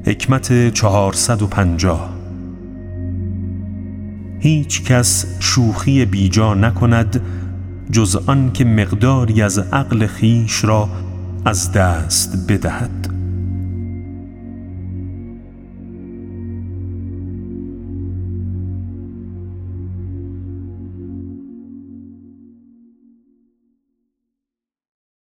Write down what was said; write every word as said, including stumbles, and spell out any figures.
حکمت چهارصد و پنجاه. هیچ کس شوخی بیجا نکند جز آن که مقداری از عقل خیش را از دست بدهد.